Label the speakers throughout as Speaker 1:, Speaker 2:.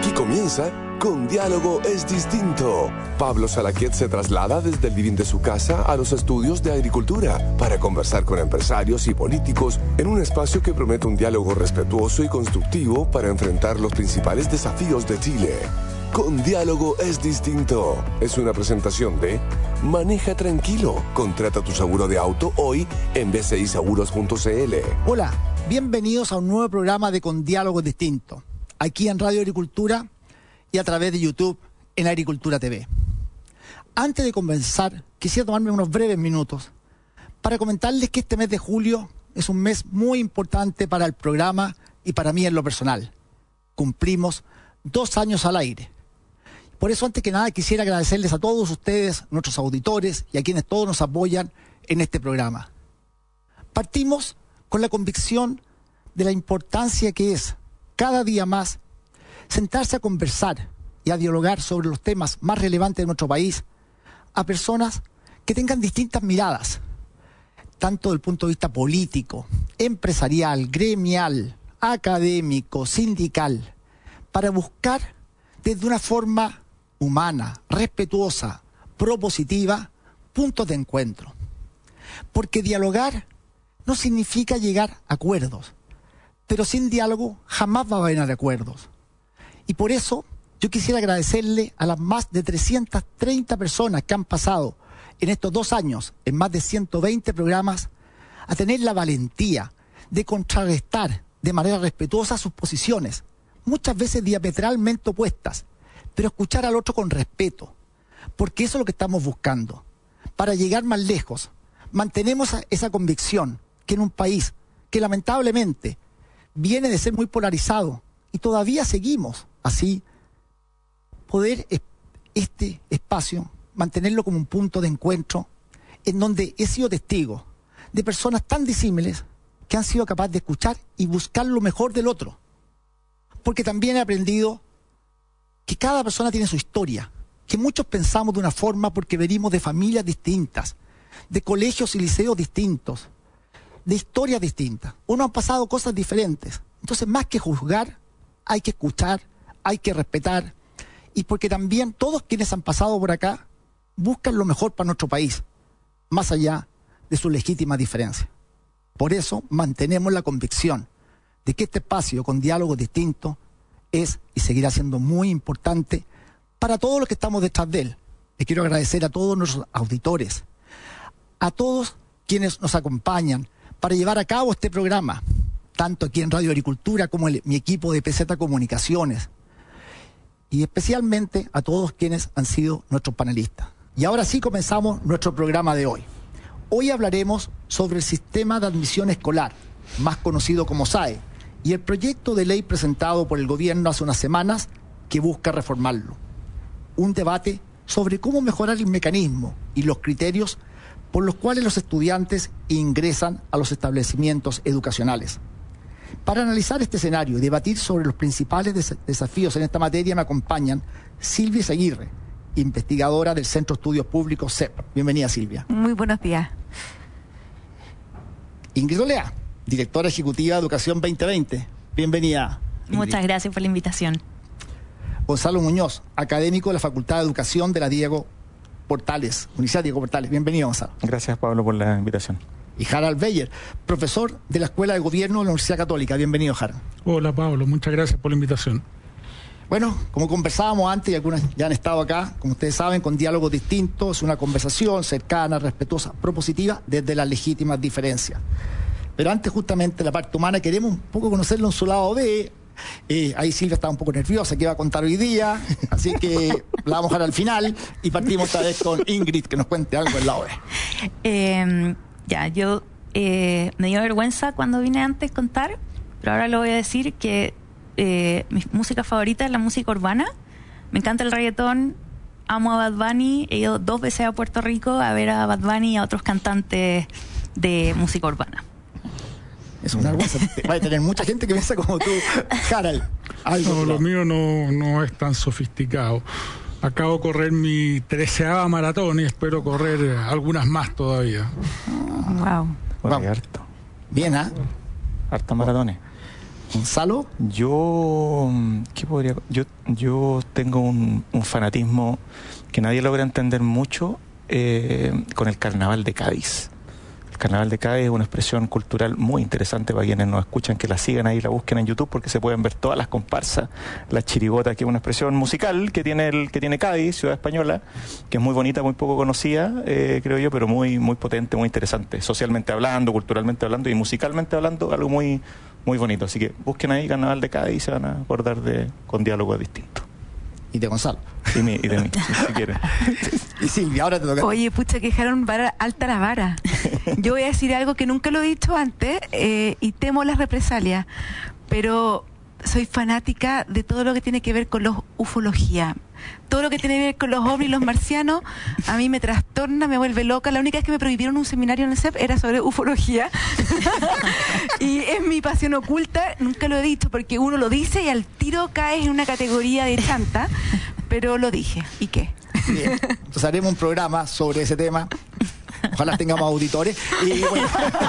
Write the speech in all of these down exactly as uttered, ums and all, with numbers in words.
Speaker 1: Aquí comienza Con Diálogo es Distinto. Pablo Salaquet se traslada desde el living de su casa a los estudios de agricultura para conversar con empresarios y políticos en un espacio que promete un diálogo respetuoso y constructivo para enfrentar los principales desafíos de Chile. Con Diálogo es Distinto. Es una presentación de Maneja Tranquilo. Contrata tu seguro de auto hoy en b c i seguros punto c l.
Speaker 2: Hola, bienvenidos a un nuevo programa de Con Diálogo es Distinto, aquí en Radio Agricultura y a través de YouTube en Agricultura T V. Antes de comenzar, quisiera tomarme unos breves minutos para comentarles que este mes de julio es un mes muy importante para el programa y para mí en lo personal. Cumplimos dos años al aire. Por eso, antes que nada, quisiera agradecerles a todos ustedes, nuestros auditores y a quienes todos nos apoyan en este programa. Partimos con la convicción de la importancia que es, cada día más, sentarse a conversar y a dialogar sobre los temas más relevantes de nuestro país a personas que tengan distintas miradas, tanto desde el punto de vista político, empresarial, gremial, académico, sindical, para buscar desde una forma humana, respetuosa, propositiva, puntos de encuentro. Porque dialogar no significa llegar a acuerdos, pero sin diálogo jamás va a haber acuerdos. Y por eso yo quisiera agradecerle a las más de trescientas treinta personas que han pasado en estos dos años, en más de ciento veinte programas, a tener la valentía de contrarrestar de manera respetuosa sus posiciones, muchas veces diametralmente opuestas, pero escuchar al otro con respeto, porque eso es lo que estamos buscando. Para llegar más lejos, mantenemos esa convicción que en un país que lamentablemente viene de ser muy polarizado y todavía seguimos así, poder este espacio mantenerlo como un punto de encuentro en donde he sido testigo de personas tan disímiles que han sido capaces de escuchar y buscar lo mejor del otro. Porque también he aprendido que cada persona tiene su historia, que muchos pensamos de una forma porque venimos de familias distintas, de colegios y liceos distintos, de historias distintas. Uno han pasado cosas diferentes. Entonces, más que juzgar, hay que escuchar, hay que respetar, y porque también todos quienes han pasado por acá buscan lo mejor para nuestro país, más allá de sus legítimas diferencias. Por eso mantenemos la convicción de que este espacio con diálogo distinto es y seguirá siendo muy importante para todos los que estamos detrás de él. Le quiero agradecer a todos nuestros auditores, a todos quienes nos acompañan para llevar a cabo este programa, tanto aquí en Radio Agricultura como en mi equipo de P Z Comunicaciones, y especialmente a todos quienes han sido nuestros panelistas. Y ahora sí comenzamos nuestro programa de hoy. Hoy hablaremos sobre el sistema de admisión escolar, más conocido como S A E, y el proyecto de ley presentado por el gobierno hace unas semanas que busca reformarlo. Un debate sobre cómo mejorar el mecanismo y los criterios por los cuales los estudiantes ingresan a los establecimientos educacionales. Para analizar este escenario y debatir sobre los principales des- desafíos en esta materia me acompañan Silvia Aguirre, investigadora del Centro de Estudios Públicos C E P. Bienvenida, Silvia.
Speaker 3: Muy buenos días.
Speaker 2: Ingrid Olea, directora ejecutiva de Educación veinte veinte. Bienvenida, Ingrid.
Speaker 3: Muchas gracias por la invitación.
Speaker 2: Gonzalo Muñoz, académico de la Facultad de Educación de la Diego Portales, Universidad Diego Portales. Bienvenido, Gonzalo.
Speaker 4: Gracias, Pablo, por la invitación.
Speaker 2: Y Harald Beyer, profesor de la Escuela de Gobierno de la Universidad Católica. Bienvenido, Harald.
Speaker 5: Hola, Pablo, muchas gracias por la invitación.
Speaker 2: Bueno, como conversábamos antes, y algunas ya han estado acá, como ustedes saben, con diálogos distintos, es una conversación cercana, respetuosa, propositiva, desde las legítimas diferencias. Pero antes, justamente, la parte humana, queremos un poco conocerlo en su lado B. Eh, ahí Silvia estaba un poco nerviosa, que iba a contar hoy día, así que la vamos a dejar al final y partimos esta vez con Ingrid, que nos cuente algo del lado B.
Speaker 3: Eh, ya, yo eh, me dio vergüenza cuando vine antes a contar, pero ahora lo voy a decir que eh, mi música favorita es la música urbana. Me encanta el reggaetón, amo a Bad Bunny, he ido dos veces a Puerto Rico a ver a Bad Bunny y a otros cantantes de música urbana.
Speaker 2: Es una vergüenza. Va a tener mucha gente que piensa como tú, Harald. Algo
Speaker 5: No, lo mío no, no es tan sofisticado. Acabo de correr mi treceava maratón y espero correr algunas más todavía.
Speaker 3: Wow.
Speaker 4: Bueno, harto.
Speaker 2: Bien, ¿ah? ¿eh?
Speaker 4: Harto maratones.
Speaker 2: Gonzalo.
Speaker 4: Yo, ¿qué podría? Yo, yo tengo un, un fanatismo que nadie logra entender mucho eh, con el Carnaval de Cádiz. El Carnaval de Cádiz es una expresión cultural muy interesante para quienes nos escuchan, que la sigan ahí, la busquen en YouTube, porque se pueden ver todas las comparsas, la chirigota, que es una expresión musical que tiene el que tiene Cádiz, ciudad española, que es muy bonita, muy poco conocida, eh, creo yo, pero muy muy potente, muy interesante, socialmente hablando, culturalmente hablando y musicalmente hablando, algo muy muy bonito. Así que busquen ahí Carnaval de Cádiz y se van a acordar de Con Diálogo Distinto.
Speaker 2: Y de Gonzalo.
Speaker 4: Y, mi, y de mí, si, si quieren.
Speaker 2: Y Silvia, ahora te toca.
Speaker 6: Oye, pucha, que dejaron vara, alta la vara. Yo voy a decir algo que nunca lo he dicho antes eh, y temo las represalias, pero soy fanática de todo lo que tiene que ver con la ufología. Todo lo que tiene que ver con los ovnis y los marcianos, a mí me trastorna, me vuelve loca. La única vez que me prohibieron un seminario en el C E P era sobre ufología. Y es mi pasión oculta, nunca lo he dicho, porque uno lo dice y al tiro caes en una categoría de chanta, pero lo dije. ¿Y qué?
Speaker 2: Bien. Entonces haremos un programa sobre ese tema. Ojalá tengamos auditores. Y bueno,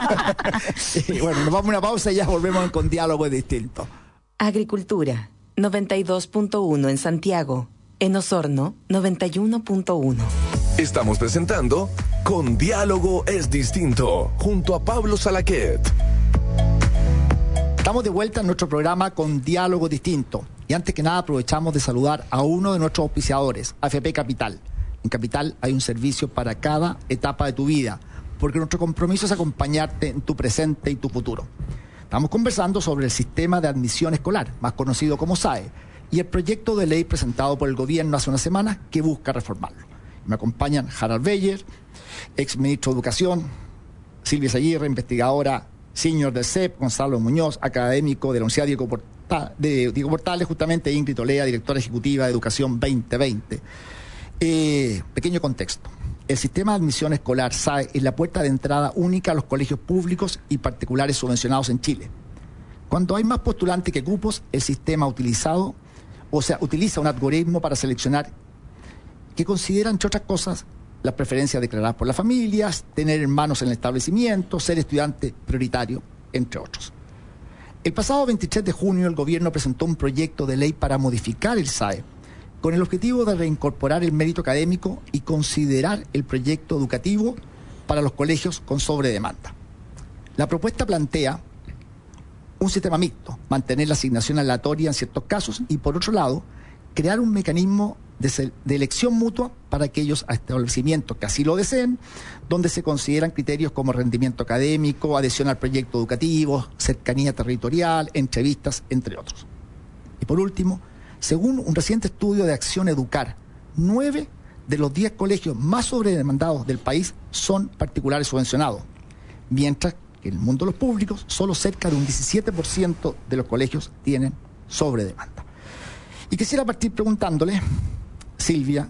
Speaker 2: y bueno, nos vamos a una pausa y ya volvemos con Diálogo Distinto.
Speaker 7: Agricultura, noventa y dos punto uno en Santiago. En Osorno, noventa y uno punto uno.
Speaker 1: Estamos presentando Con Diálogo es Distinto, junto a Pablo Salaquet.
Speaker 2: Estamos de vuelta en nuestro programa Con Diálogo Distinto. Y antes que nada aprovechamos de saludar a uno de nuestros auspiciadores, A F P Capital. En Capital hay un servicio para cada etapa de tu vida, porque nuestro compromiso es acompañarte en tu presente y tu futuro. Estamos conversando sobre el sistema de admisión escolar, más conocido como S A E, y el proyecto de ley presentado por el gobierno hace una semana que busca reformarlo. Me acompañan Harald Beyer, ex ministro de Educación, Silvia Aguirre, investigadora senior del C E P, Gonzalo Muñoz, académico de la Universidad Diego, Porta, de Diego Portales, justamente Ingrid Olea, directora ejecutiva de Educación veinte veinte. Eh, pequeño contexto. El sistema de admisión escolar S A E es la puerta de entrada única a los colegios públicos y particulares subvencionados en Chile. Cuando hay más postulantes que cupos, el sistema utilizado, o sea, utiliza un algoritmo para seleccionar que considera, entre otras cosas, las preferencias declaradas por las familias, tener hermanos en el establecimiento, ser estudiante prioritario, entre otros. El pasado veintitrés de junio, el gobierno presentó un proyecto de ley para modificar el S A E, con el objetivo de reincorporar el mérito académico y considerar el proyecto educativo para los colegios con sobredemanda. La propuesta plantea un sistema mixto, mantener la asignación aleatoria en ciertos casos y, por otro lado, crear un mecanismo de, de elección mutua para aquellos establecimientos que así lo deseen, donde se consideran criterios como rendimiento académico, adhesión al proyecto educativo, cercanía territorial, entrevistas, entre otros. Y por último, según un reciente estudio de Acción Educar, nueve de los diez colegios más sobredemandados del país son particulares subvencionados, mientras que en el mundo de los públicos solo cerca de un diecisiete por ciento de los colegios tienen sobredemanda. Y quisiera partir preguntándole, Silvia,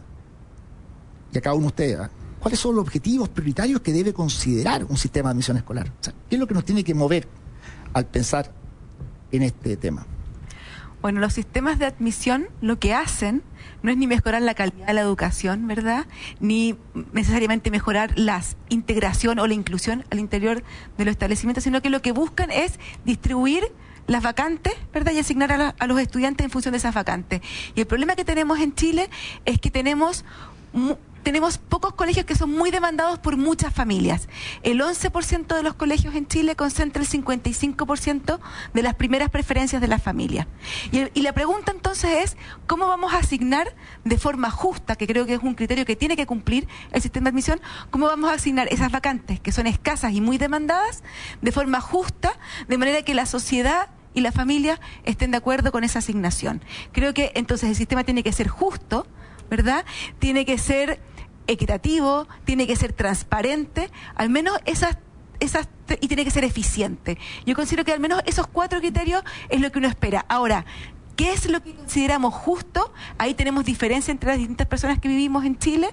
Speaker 2: y a cada uno de ustedes, ¿eh? ¿cuáles son los objetivos prioritarios que debe considerar un sistema de admisión escolar? O sea, ¿qué es lo que nos tiene que mover al pensar en este tema?
Speaker 6: Bueno, los sistemas de admisión lo que hacen no es ni mejorar la calidad de la educación, ¿verdad? Ni necesariamente mejorar la integración o la inclusión al interior de los establecimientos, sino que lo que buscan es distribuir las vacantes, ¿verdad? Y asignar a, la, a los estudiantes en función de esas vacantes. Y el problema que tenemos en Chile es que tenemos... Tenemos pocos colegios que son muy demandados por muchas familias. El once por ciento de los colegios en Chile concentra el cincuenta y cinco por ciento de las primeras preferencias de las familias. Y, el, y la pregunta entonces es, ¿cómo vamos a asignar de forma justa, que creo que es un criterio que tiene que cumplir el sistema de admisión, cómo vamos a asignar esas vacantes que son escasas y muy demandadas de forma justa, de manera que la sociedad y la familia estén de acuerdo con esa asignación? Creo que entonces el sistema tiene que ser justo, ¿verdad? Tiene que ser equitativo, tiene que ser transparente, al menos esas, esas, y tiene que ser eficiente. Yo considero que al menos esos cuatro criterios es lo que uno espera. Ahora, ¿qué es lo que consideramos justo? Ahí tenemos diferencia entre las distintas personas que vivimos en Chile.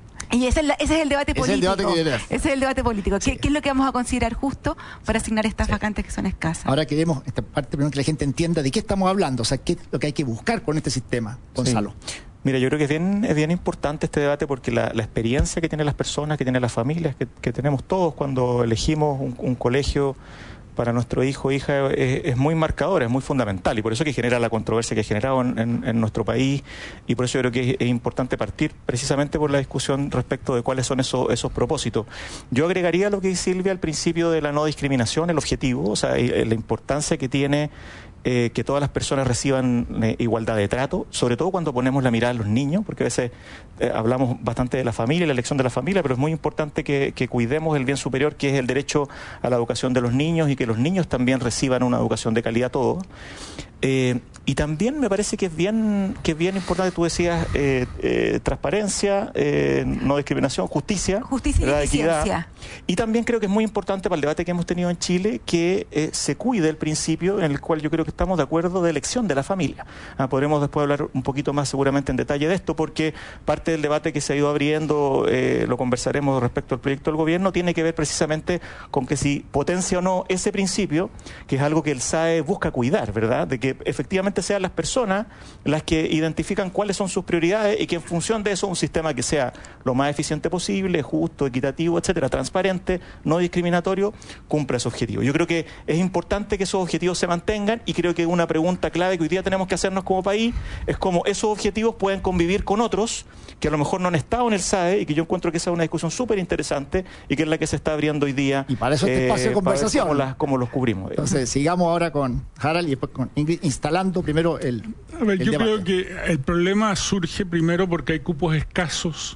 Speaker 6: Y ese es, la, ese es el debate ese político. Es el debate que ese es el debate político. ¿Qué, sí. ¿Qué es lo que vamos a considerar justo para asignar estas sí. vacantes que son escasas?
Speaker 2: Ahora queremos esta parte primero que la gente entienda de qué estamos hablando, o sea, qué es lo que hay que buscar con este sistema, Gonzalo.
Speaker 4: Sí. Mira, yo creo que es bien, es bien importante este debate porque la, la experiencia que tienen las personas, que tienen las familias, que, que tenemos todos cuando elegimos un, un colegio para nuestro hijo o hija es, es muy marcadora, es muy fundamental, y por eso que genera la controversia que ha generado en, en, en nuestro país, y por eso yo creo que es, es importante partir precisamente por la discusión respecto de cuáles son esos, esos propósitos. Yo agregaría lo que dice Silvia al principio de la no discriminación, el objetivo, o sea, la importancia que tiene Eh, que todas las personas reciban eh, igualdad de trato, sobre todo cuando ponemos la mirada en los niños, porque a veces eh, hablamos bastante de la familia, la elección de la familia, pero es muy importante que, que cuidemos el bien superior, que es el derecho a la educación de los niños, y que los niños también reciban una educación de calidad todos. Eh, y también me parece que es bien que es bien importante, tú decías, eh, eh, transparencia, eh, no discriminación, justicia,
Speaker 6: justicia y eficiencia.
Speaker 4: Y también creo que es muy importante para el debate que hemos tenido en Chile que eh, se cuide el principio en el cual yo creo que estamos de acuerdo de elección de la familia. Ah, podremos después hablar un poquito más seguramente en detalle de esto, porque parte del debate que se ha ido abriendo, eh, lo conversaremos respecto al proyecto del gobierno, tiene que ver precisamente con que si potencia o no ese principio, que es algo que el S A E busca cuidar, ¿verdad? De que efectivamente sean las personas las que identifican cuáles son sus prioridades, y que en función de eso un sistema que sea lo más eficiente posible, justo, equitativo, etcétera, transparente, no discriminatorio, cumpla ese objetivo. Yo creo que es importante que esos objetivos se mantengan, y creo que una pregunta clave que hoy día tenemos que hacernos como país es cómo esos objetivos pueden convivir con otros que a lo mejor no han estado en el S A E, y que yo encuentro que esa es una discusión súper interesante y que es la que se está abriendo hoy día.
Speaker 2: Y para eso este eh, espacio de conversación.
Speaker 4: Cómo, las, cómo los cubrimos.
Speaker 2: Entonces, digamos. sigamos ahora con Harald y después con Ingrid, instalando primero el,
Speaker 5: a ver,
Speaker 2: el
Speaker 5: yo
Speaker 2: debate.
Speaker 5: creo que el problema surge primero porque hay cupos escasos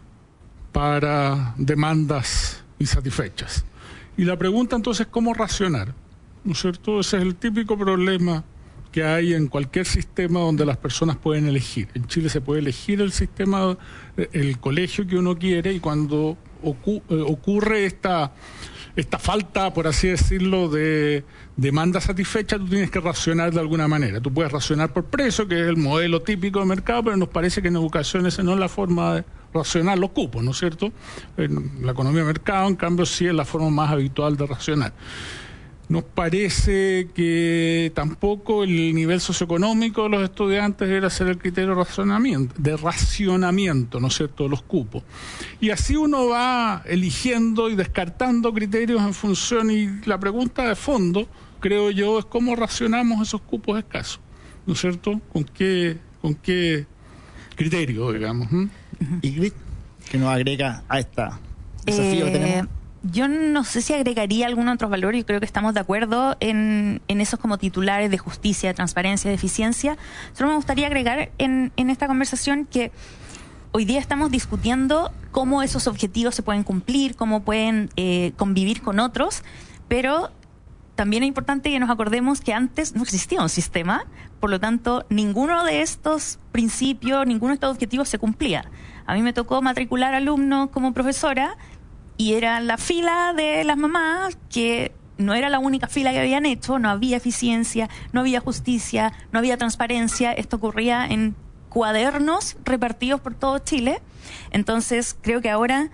Speaker 5: para demandas insatisfechas. Y la pregunta entonces es cómo racionar, ¿no es cierto? Ese es el típico problema que hay en cualquier sistema donde las personas pueden elegir. En Chile se puede elegir el sistema, el colegio que uno quiere, y cuando ocu ocurre esta, esta falta, por así decirlo, de demanda satisfecha, tú tienes que racionar de alguna manera. Tú puedes racionar por precio, que es el modelo típico de mercado, pero nos parece que en educación esa no es la forma de racionar los cupos, ¿no es cierto? En la economía de mercado, en cambio, sí es la forma más habitual de racionar. Nos parece que tampoco el nivel socioeconómico de los estudiantes debe ser el criterio de racionamiento, de racionamiento, ¿no es cierto?, de los cupos. Y así uno va eligiendo y descartando criterios en función, y la pregunta de fondo, creo yo, es cómo racionamos esos cupos escasos, ¿no es cierto? ¿Con qué, con qué criterio, digamos? ¿Mm?
Speaker 2: Ingrid, ¿qué nos agrega a este desafío
Speaker 3: eh...
Speaker 2: que tenemos?
Speaker 3: Yo no sé si agregaría algún otro valor, yo creo que estamos de acuerdo en, en esos como titulares de justicia, de transparencia, de eficiencia. Solo me gustaría agregar en, en esta conversación que hoy día estamos discutiendo cómo esos objetivos se pueden cumplir, cómo pueden eh, convivir con otros, pero también es importante que nos acordemos que antes no existía un sistema, por lo tanto, ninguno de estos principios, ninguno de estos objetivos se cumplía. A mí me tocó matricular alumnos como profesora, y era la fila de las mamás, que no era la única fila que habían hecho, no había eficiencia, no había justicia, no había transparencia. Esto ocurría en cuadernos repartidos por todo Chile. Entonces, creo que ahora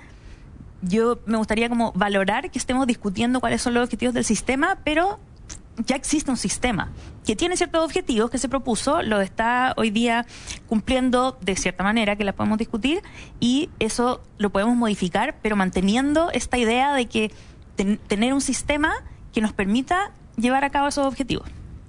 Speaker 3: yo me gustaría como valorar que estemos discutiendo cuáles son los objetivos del sistema, pero ya existe un sistema que tiene ciertos objetivos que se propuso, lo está hoy día cumpliendo de cierta manera, que la podemos discutir, y eso lo podemos modificar, pero manteniendo esta idea de que ten, tener un sistema que nos permita llevar a cabo esos objetivos.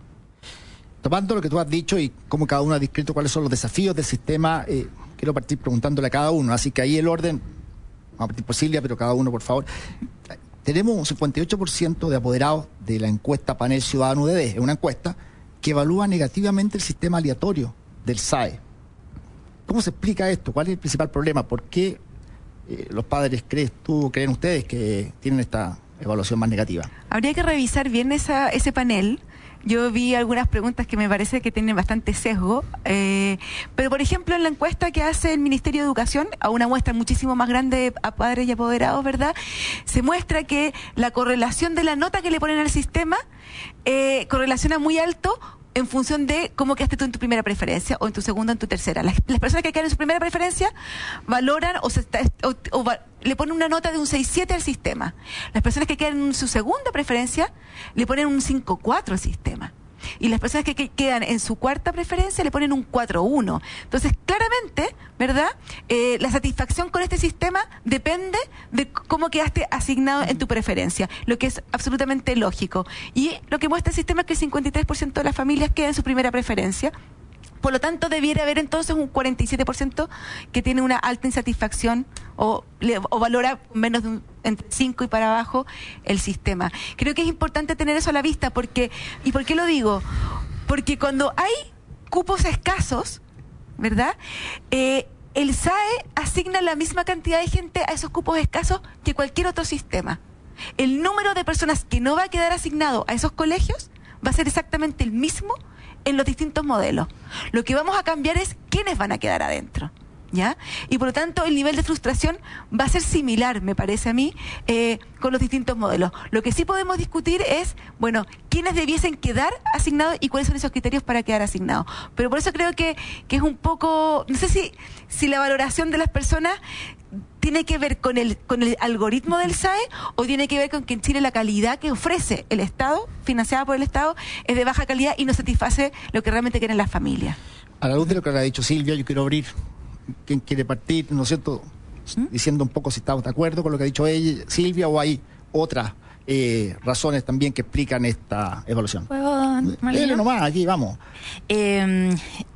Speaker 2: Tomando lo que tú has dicho y cómo cada uno ha descrito cuáles son los desafíos del sistema, eh, quiero partir preguntándole a cada uno, así que ahí el orden, vamos a partir por Silvia, pero cada uno, por favor. Tenemos un cincuenta y ocho por ciento de apoderados de la encuesta Panel Ciudadano U D D, es una encuesta que evalúa negativamente el sistema aleatorio del S A E. ¿Cómo se explica esto? ¿Cuál es el principal problema? ¿Por qué eh, los padres, crees tú, creen ustedes que tienen esta evaluación más negativa?
Speaker 6: Habría que revisar bien esa, ese panel. Yo vi algunas preguntas que me parece que tienen bastante sesgo, eh, pero por ejemplo en la encuesta que hace el Ministerio de Educación, a una muestra muchísimo más grande a padres y apoderados, ¿verdad?, se muestra que la correlación de la nota que le ponen al sistema eh, correlaciona muy alto en función de cómo quedaste tú en tu primera preferencia, o en tu segunda, o en tu tercera. Las, las personas que quedan en su primera preferencia valoran o, se está, o, o va, le ponen una nota de un seis siete al sistema. Las personas que quedan en su segunda preferencia le ponen un cinco cuatro al sistema. y las personas que, que quedan en su cuarta preferencia le ponen un cuatro uno. Entonces, claramente, ¿verdad? Eh, la satisfacción con este sistema depende de cómo quedaste asignado en tu preferencia, lo que es absolutamente lógico. Y lo que muestra el sistema es que el cincuenta y tres por ciento de las familias queda en su primera preferencia. Por lo tanto, debiera haber entonces un cuarenta y siete por ciento que tiene una alta insatisfacción o, le, o valora menos de un, entre cinco y para abajo el sistema. Creo que es importante tener eso a la vista. Porque, ¿y por qué lo digo? Porque cuando hay cupos escasos, ¿verdad? Eh, el S A E asigna la misma cantidad de gente a esos cupos escasos que cualquier otro sistema. El número de personas que no va a quedar asignado a esos colegios va a ser exactamente el mismo en los distintos modelos. Lo que vamos a cambiar es quiénes van a quedar adentro, ¿ya? Y por lo tanto el nivel de frustración va a ser similar, me parece a mí, eh, con los distintos modelos. Lo que sí podemos discutir es, bueno, quiénes debiesen quedar asignados y cuáles son esos criterios para quedar asignados. Pero por eso creo que, que es un poco, no sé si, si la valoración de las personas tiene que ver con el con el algoritmo del S A E o tiene que ver con que en Chile la calidad que ofrece el Estado, financiada por el Estado, es de baja calidad y no satisface lo que realmente quieren las familias.
Speaker 2: A la luz de lo que ha dicho Silvia, yo quiero abrir, ¿quién quiere partir? ¿No es cierto? ¿Mm? Diciendo un poco si estamos de acuerdo con lo que ha dicho ella, Silvia, o hay otras eh, razones también que explican esta evaluación.
Speaker 3: ¿Puedo,
Speaker 2: Dele nomás, aquí vamos.
Speaker 3: Eh,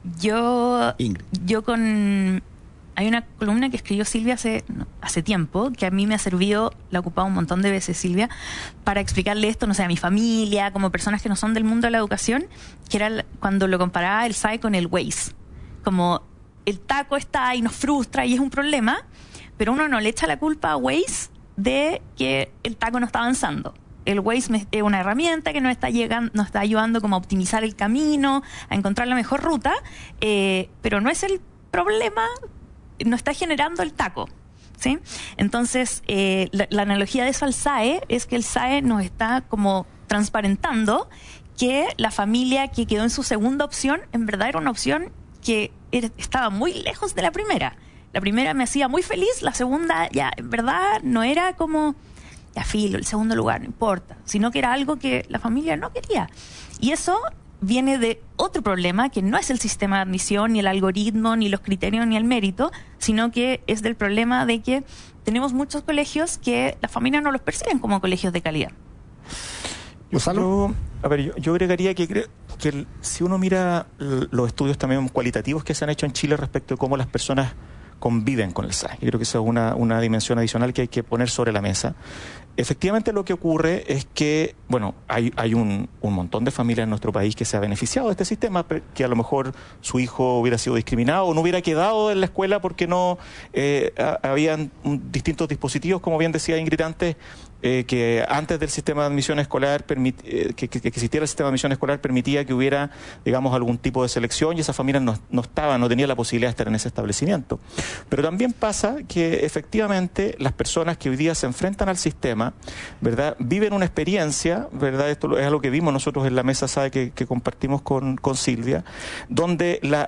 Speaker 3: yo,
Speaker 2: Ingrid.
Speaker 3: yo con... Hay una columna que escribió Silvia hace, no, hace tiempo, que a mí me ha servido, la he ocupado un montón de veces Silvia, para explicarle esto, no sé, a mi familia, como personas que no son del mundo de la educación, que era cuando lo comparaba el S A E con el Waze. Como el taco está y nos frustra y es un problema, pero uno no le echa la culpa a Waze de que el taco no está avanzando. El Waze es una herramienta que nos está llegando, nos está ayudando como a optimizar el camino, a encontrar la mejor ruta, eh, pero no es el problema, no está generando el taco, ¿sí? Entonces, eh, la, la analogía de eso al S A E es que el S A E nos está como transparentando que la familia que quedó en su segunda opción, en verdad era una opción que era, estaba muy lejos de la primera. La primera me hacía muy feliz, la segunda ya, en verdad, no era como, ya filo, el segundo lugar, no importa, sino que era algo que la familia no quería. Y eso viene de otro problema que no es el sistema de admisión, ni el algoritmo, ni los criterios, ni el mérito, sino que es del problema de que tenemos muchos colegios que las familias no los perciben como colegios de calidad.
Speaker 4: Yo, a ver, yo, yo agregaría que, creo que el, si uno mira los estudios también cualitativos que se han hecho en Chile respecto de cómo las personas conviven con el S A E, yo creo que esa es una, una dimensión adicional que hay que poner sobre la mesa. Efectivamente, lo que ocurre es que, bueno, hay, hay un, un montón de familias en nuestro país que se ha beneficiado de este sistema, que a lo mejor su hijo hubiera sido discriminado o no hubiera quedado en la escuela porque no eh, habían distintos dispositivos, como bien decía Ingrid antes, eh, que antes del sistema de admisión escolar, permit, eh, que, que, que existiera el sistema de admisión escolar permitía que hubiera, digamos, algún tipo de selección y esa familia no, no estaba, no tenía la posibilidad de estar en ese establecimiento. Pero también pasa que efectivamente las personas que hoy día se enfrentan al sistema, ¿verdad?, viven una experiencia, ¿verdad?, esto es algo que vimos nosotros en la mesa S A E que, que compartimos con, con Silvia, donde la,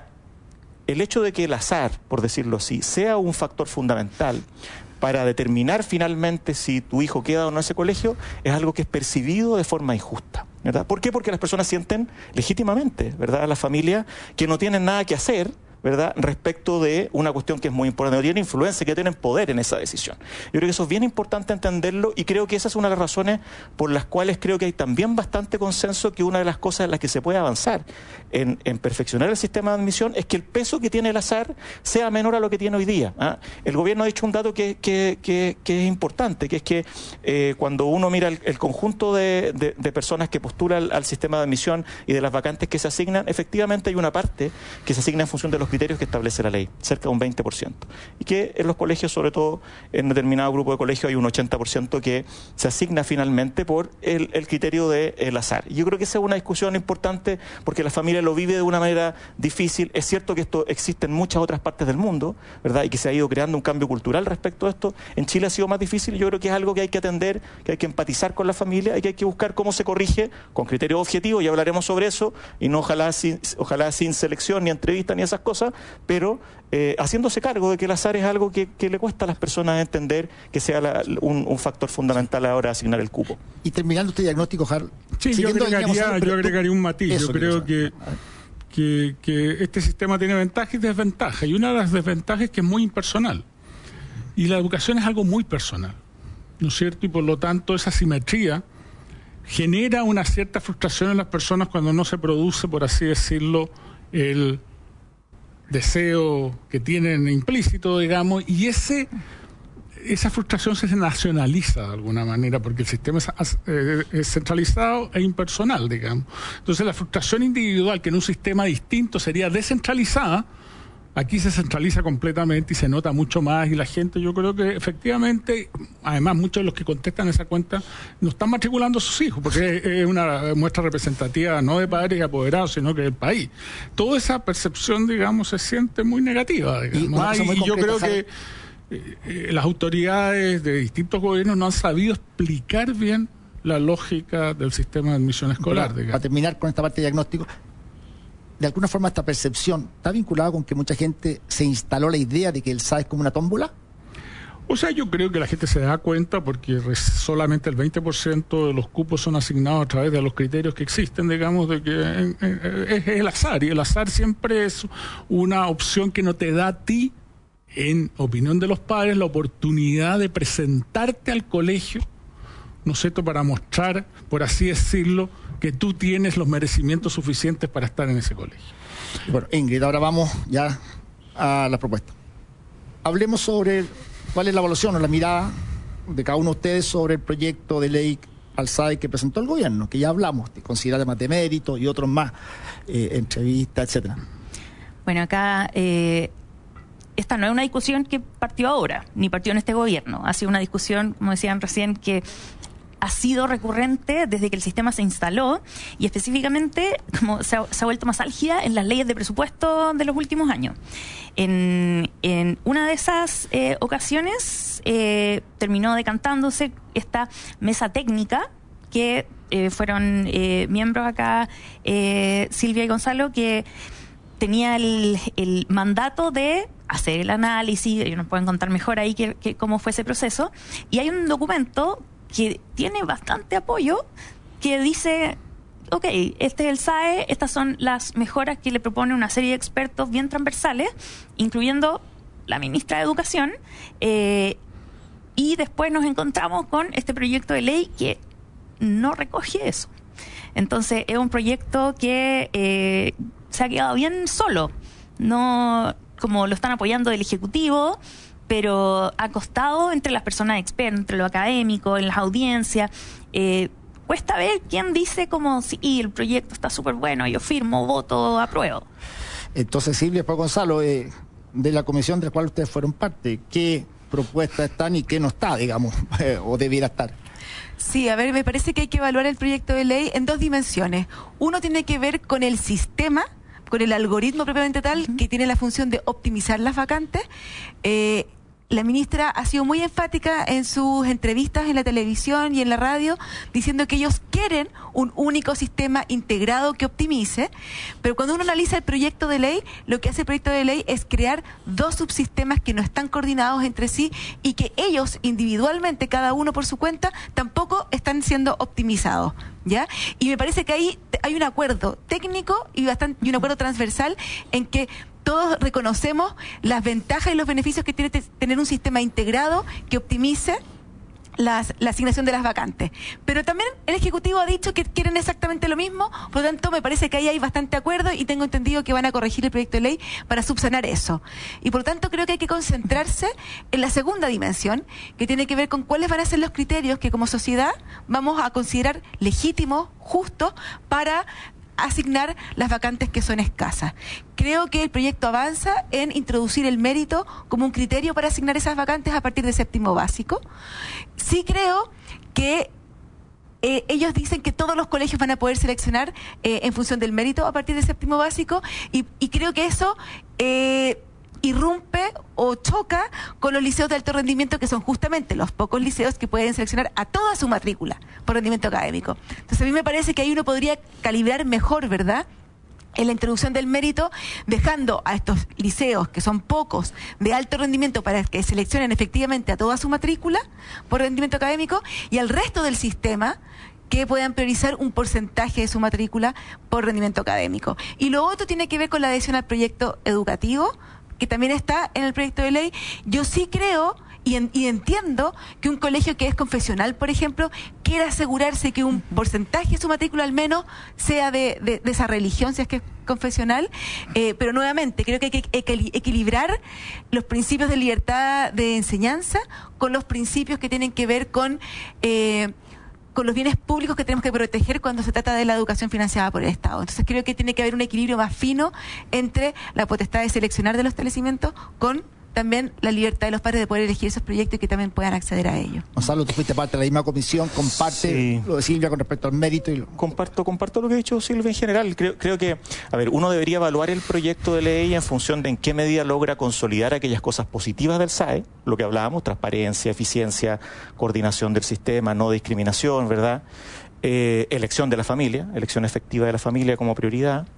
Speaker 4: el hecho de que el azar, por decirlo así, sea un factor fundamental para determinar finalmente si tu hijo queda o no en ese colegio, es algo que es percibido de forma injusta, ¿verdad? ¿Por qué? Porque las personas sienten legítimamente, ¿verdad?, a la familia que no tienen nada que hacer, ¿verdad?, respecto de una cuestión que es muy importante, no tienen influencia, que tienen poder en esa decisión. Yo creo que eso es bien importante entenderlo y creo que esa es una de las razones por las cuales creo que hay también bastante consenso que una de las cosas en las que se puede avanzar en, en perfeccionar el sistema de admisión es que el peso que tiene el azar sea menor a lo que tiene hoy día, ¿ah? El gobierno ha dicho un dato que, que, que, que es importante, que es que eh, cuando uno mira el, el conjunto de, de, de personas que postulan al, al sistema de admisión y de las vacantes que se asignan, efectivamente hay una parte que se asigna en función de los criterios que establece la ley, cerca de un veinte por ciento. Y que en los colegios, sobre todo en determinado grupo de colegios, hay un ochenta por ciento que se asigna finalmente por el, el criterio del azar. Y yo creo que esa es una discusión importante porque la familia lo vive de una manera difícil. Es cierto que esto existe en muchas otras partes del mundo, ¿verdad?, y que se ha ido creando un cambio cultural respecto a esto. En Chile ha sido más difícil y yo creo que es algo que hay que atender, que hay que empatizar con la familia y que hay que buscar cómo se corrige con criterios objetivos, y hablaremos sobre eso, y no ojalá sin, ojalá sin selección, ni entrevista, ni esas cosas, cosas, pero eh, haciéndose cargo de que el azar es algo que, que le cuesta a las personas entender que sea la, un, un factor fundamental a la hora de asignar el cupo.
Speaker 2: Y terminando este diagnóstico, Harl,
Speaker 5: sí, yo agregaría, saber, yo agregaría un matiz. Yo creo que, que, que este sistema tiene ventajas y desventajas, y una de las desventajas es que es muy impersonal. Y la educación es algo muy personal, ¿no es cierto? Y por lo tanto esa simetría genera una cierta frustración en las personas cuando no se produce, por así decirlo, el deseo que tienen implícito, digamos, y ese esa frustración se nacionaliza de alguna manera, porque el sistema es, eh, es centralizado e impersonal, digamos. Entonces la frustración individual, que en un sistema distinto sería descentralizada, aquí se centraliza completamente y se nota mucho más, y la gente, yo creo que efectivamente, además muchos de los que contestan esa cuenta no están matriculando a sus hijos, porque es una muestra representativa no de padres y apoderados, sino que del país. Toda esa percepción, digamos, se siente muy negativa, digamos. Y, y yo creo que eh, eh, las autoridades de distintos gobiernos no han sabido explicar bien la lógica del sistema de admisión escolar.
Speaker 2: Para, para terminar con esta parte de diagnóstico, de alguna forma esta percepción está vinculada con que mucha gente se instaló la idea de que el S A E es como una tómbola.
Speaker 5: O sea, yo creo que la gente se da cuenta porque solamente el veinte por ciento de los cupos son asignados a través de los criterios que existen, digamos, de que eh, eh, es el azar, y el azar siempre es una opción que no te da a ti, en opinión de los padres, la oportunidad de presentarte al colegio, ¿no es cierto?, para mostrar, por así decirlo, que tú tienes los merecimientos suficientes para estar en ese colegio.
Speaker 2: Bueno, Ingrid, ahora vamos ya a la propuesta. Hablemos sobre cuál es la evaluación o la mirada de cada uno de ustedes sobre el proyecto de ley al S A E que presentó el gobierno, que ya hablamos, de considerar temas de mérito y otros más, eh, entrevistas, etcétera.
Speaker 3: Bueno, acá eh, esta no es una discusión que partió ahora, ni partió en este gobierno. Ha sido una discusión, como decían recién, que ha sido recurrente desde que el sistema se instaló, y específicamente como se ha, se ha vuelto más álgida en las leyes de presupuesto de los últimos años. En, en una de esas eh, ocasiones eh, terminó decantándose esta mesa técnica que eh, fueron eh, miembros acá, eh, Silvia y Gonzalo, que tenía el, el mandato de hacer el análisis. Ellos nos pueden contar mejor ahí que, que cómo fue ese proceso, y hay un documento que tiene bastante apoyo, que dice, ok, este es el S A E, estas son las mejoras que le propone una serie de expertos bien transversales, incluyendo la ministra de Educación, eh, y después nos encontramos con este proyecto de ley que no recoge eso. Entonces es un proyecto que eh, se ha quedado bien solo, no como lo están apoyando del Ejecutivo, pero ha costado entre las personas expertas, entre lo académico, en las audiencias. Eh, cuesta ver quién dice como, sí, el proyecto está súper bueno, yo firmo, voto, apruebo.
Speaker 2: Entonces, Silvia, después Gonzalo, eh, de la comisión de la cual ustedes fueron parte, ¿qué propuestas están y qué no está, digamos, eh, o debiera estar?
Speaker 6: Sí, a ver, me parece que hay que evaluar el proyecto de ley en dos dimensiones. Uno tiene que ver con el sistema, con el algoritmo propiamente tal, uh-huh, que tiene la función de optimizar las vacantes. Eh, La ministra ha sido muy enfática en sus entrevistas en la televisión y en la radio, diciendo que ellos quieren un único sistema integrado que optimice, pero cuando uno analiza el proyecto de ley, lo que hace el proyecto de ley es crear dos subsistemas que no están coordinados entre sí y que ellos individualmente, cada uno por su cuenta, tampoco están siendo optimizados, ¿ya? Y me parece que ahí hay un acuerdo técnico y, bastante, y un acuerdo transversal en que todos reconocemos las ventajas y los beneficios que tiene tener un sistema integrado que optimice las, la asignación de las vacantes. Pero también el Ejecutivo ha dicho que quieren exactamente lo mismo, por lo tanto me parece que ahí hay bastante acuerdo y tengo entendido que van a corregir el proyecto de ley para subsanar eso. Y por lo tanto creo que hay que concentrarse en la segunda dimensión, que tiene que ver con cuáles van a ser los criterios que como sociedad vamos a considerar legítimos, justos, para asignar las vacantes que son escasas. Creo que el proyecto avanza en introducir el mérito como un criterio para asignar esas vacantes a partir de séptimo básico. Sí creo que eh, ellos dicen que todos los colegios van a poder seleccionar eh, en función del mérito a partir de séptimo básico, y, y creo que eso eh, irrumpe o choca con los liceos de alto rendimiento, que son justamente los pocos liceos que pueden seleccionar a toda su matrícula por rendimiento académico. Entonces a mí me parece que ahí uno podría calibrar mejor, ¿verdad?, en la introducción del mérito, dejando a estos liceos, que son pocos, de alto rendimiento, para que seleccionen efectivamente a toda su matrícula por rendimiento académico, y al resto del sistema que puedan priorizar un porcentaje de su matrícula por rendimiento académico. Y lo otro tiene que ver con la adhesión al proyecto educativo, que también está en el proyecto de ley. Yo sí creo y, en, y entiendo que un colegio que es confesional, por ejemplo, quiera asegurarse que un porcentaje de su matrícula al menos sea de, de, de esa religión, si es que es confesional, eh, pero nuevamente creo que hay que equil- equilibrar los principios de libertad de enseñanza con los principios que tienen que ver con... Eh, con los bienes públicos que tenemos que proteger cuando se trata de la educación financiada por el Estado. Entonces creo que tiene que haber un equilibrio más fino entre la potestad de seleccionar de los establecimientos con también la libertad de los padres de poder elegir esos proyectos y que también puedan acceder a ellos.
Speaker 2: Gonzalo, tú fuiste parte de la misma comisión, comparte
Speaker 4: Sí.
Speaker 2: lo de Silvia con respecto al mérito. Y lo...
Speaker 4: Comparto, comparto lo que ha dicho Silvia en general. Creo, creo que, a ver, uno debería evaluar el proyecto de ley en función de en qué medida logra consolidar aquellas cosas positivas del S A E, lo que hablábamos, transparencia, eficiencia, coordinación del sistema, no discriminación, ¿verdad? Eh, elección de la familia, elección efectiva de la familia como prioridad.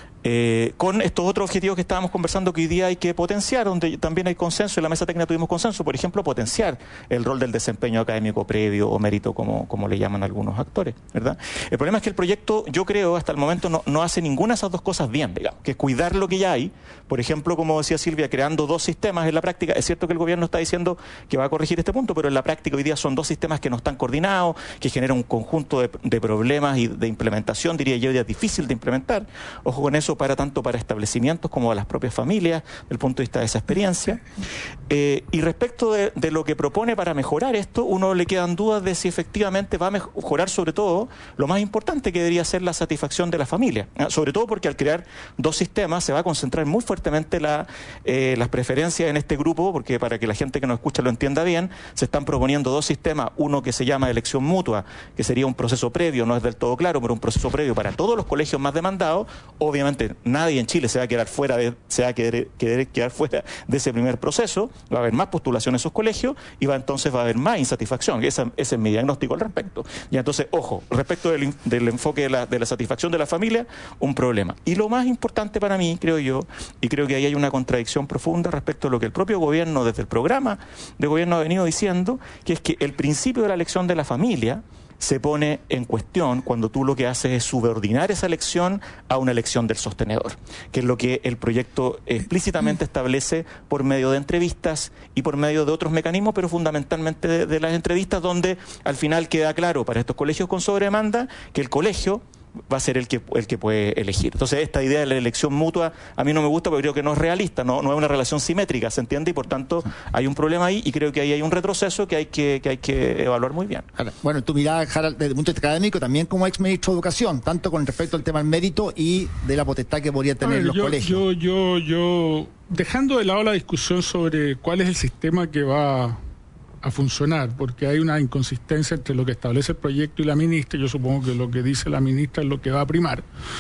Speaker 4: Eh, con estos otros objetivos que estábamos conversando que hoy día hay que potenciar, donde también hay consenso, en la mesa técnica tuvimos consenso, por ejemplo, potenciar el rol del desempeño académico previo o mérito, como, como le llaman algunos actores, ¿verdad? El problema es que el proyecto, yo creo, hasta el momento no, no hace ninguna de esas dos cosas bien, digamos, que es cuidar lo que ya hay, por ejemplo, como decía Silvia, creando dos sistemas en la práctica. Es cierto que el gobierno está diciendo que va a corregir este punto, pero en la práctica hoy día son dos sistemas que no están coordinados, que generan un conjunto de, de problemas y de implementación, diría yo, ya es difícil de implementar. Ojo con eso, para tanto para establecimientos como a las propias familias, desde el punto de vista de esa experiencia. Eh, y respecto de, de lo que propone para mejorar esto, uno le quedan dudas de si efectivamente va a mejorar, sobre todo, lo más importante que debería ser la satisfacción de la familia. ¿eh? Sobre todo porque al crear dos sistemas se va a concentrar muy fuertemente la, eh, las preferencias en este grupo, porque para que la gente que nos escucha lo entienda bien, se están proponiendo dos sistemas, uno que se llama elección mutua, que sería un proceso previo, no es del todo claro, pero un proceso previo para todos los colegios más demandados. Obviamente nadie en Chile se va a quedar fuera de, se va a querer, querer quedar fuera de ese primer proceso, va a haber más postulación en esos colegios y va entonces va a haber más insatisfacción. Esa, ese es mi diagnóstico al respecto. Y entonces, ojo, respecto del, del enfoque de la, de la satisfacción de la familia, un problema. Y lo más importante para mí, creo yo, y creo que ahí hay una contradicción profunda respecto a lo que el propio gobierno, desde el programa de gobierno ha venido diciendo, que es que el principio de la elección de la familia se pone en cuestión cuando tú lo que haces es subordinar esa elección a una elección del sostenedor, que es lo que el proyecto explícitamente establece por medio de entrevistas y por medio de otros mecanismos, pero fundamentalmente de, de las entrevistas, donde al final queda claro para estos colegios con sobredemanda que el colegio va a ser el que el que puede elegir. Entonces, esta idea de la elección mutua a mí no me gusta porque creo que no es realista, no, no es una relación simétrica, ¿se entiende? Y por tanto hay un problema ahí y creo que ahí hay un retroceso que hay que, que, hay que evaluar muy bien.
Speaker 2: Bueno, tu mirada, Harald, desde el punto de vista académico, también como ex ministro de Educación, tanto con respecto al tema del mérito y de la potestad que podría tener
Speaker 5: ver,
Speaker 2: los
Speaker 5: yo,
Speaker 2: colegios.
Speaker 5: Yo, yo, yo, dejando de lado la discusión sobre cuál es el sistema que va a funcionar, porque hay una inconsistencia entre lo que establece el proyecto y la ministra. Yo supongo que lo que dice la ministra es lo que va a primar.